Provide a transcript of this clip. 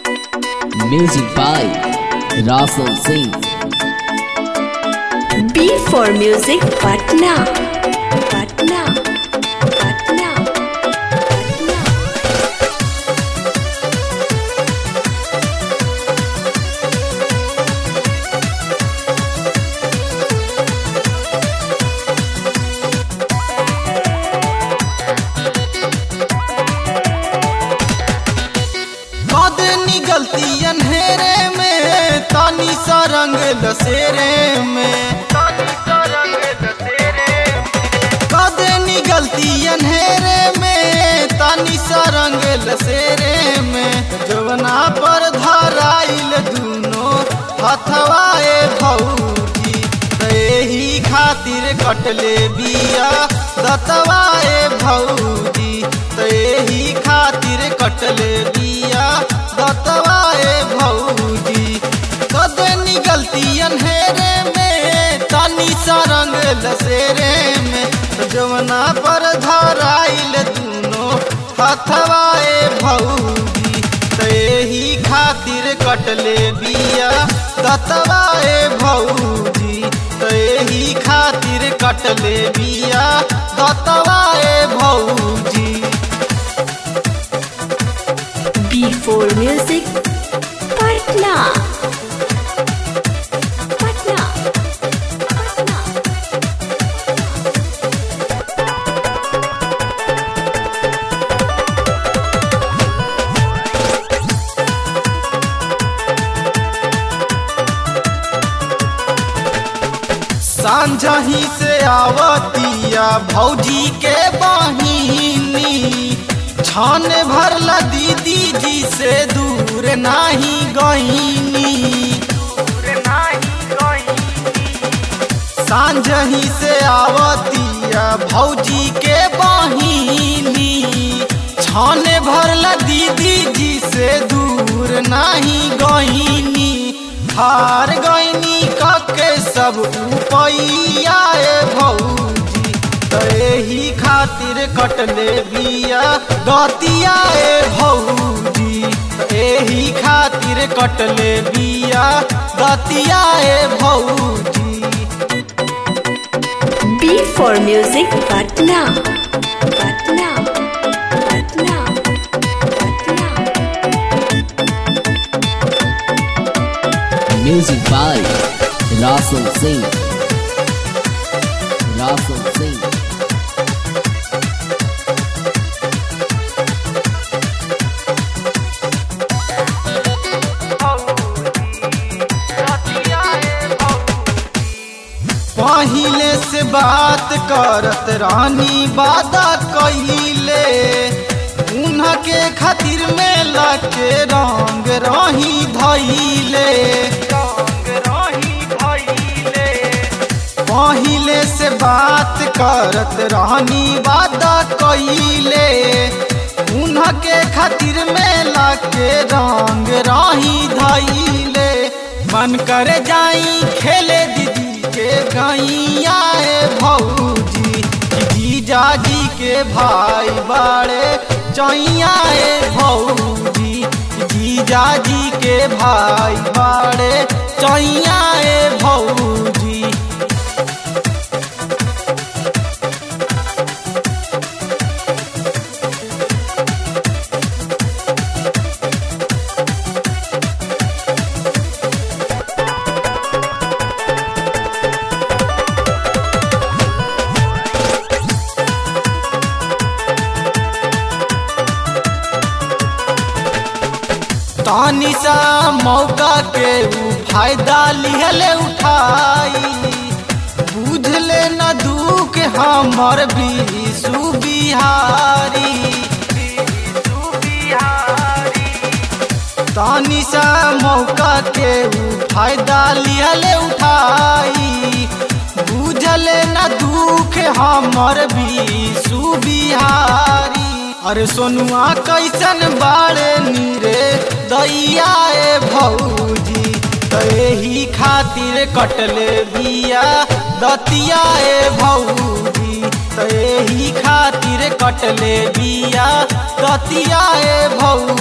Music by Rasul Singh. B for music, Patna. Patna. Patna. गलती अंधेरे में तानी सा रंग दशेरे में कदनी गलती अंधेरे में तानी सा रंग दशेरे में जवना पर धराइल दूनो हथवाए भौजी तही खातिर कटले बिया दतवाए भौजी तही खातिर कटले बिया दतवाए भौजी कदनी गलती अंधेरे में तानी सा रंग दशेरे में जवना पर धराइल दूनो हथवाए भौजी तही खातिर कटले बिया दतवाए भौजी तही खातिर कटले बिया दतवाए भौजी। B for music, Patna. Patna. Patna. सांझही से आवतिया भौजी के बहिनी छान भरला दीदी जी से दूर नाही गईनी सांझही से आवतिया भौजी के बहिनी छान भरला दीदी जी से दूर नाही गईनी हार गईनी कके सब उपैया भौजी तही खातिर कटले बिया दतिया भौजी एही खातिर कटले बिया दतिया भौजी। B for music, Patna. Patna. Patna. Patna. Music by Rasul Singh. Rasul Singh. पहिले से बात करत रानी वादा कइले उनके खातिर में लके रंग रही धइले पहिले से बात करत रानी वादा कइले उनके खातिर में लके रंग रही धइले मन कर जाई खेले दीदी के गैया भौजी जीजा जी के भाई बाड़े चैया भौजी जीजा जी के भाई बाड़े चैया भौजी। तानी सा मौका के फायदा लिहले उठाई बुझले न दुख हमर बीसु बिहारी तानी सा मौका के फायदा लिहले उठाई बुझले न दुख हमर बीसु बिहारी। अरे सोनुआ कैसन बाड़े नीरे दैया भौजी तही खातिर कटले बिया दतिया भौजी तही खातिर कटले बिया दतिया भौजी।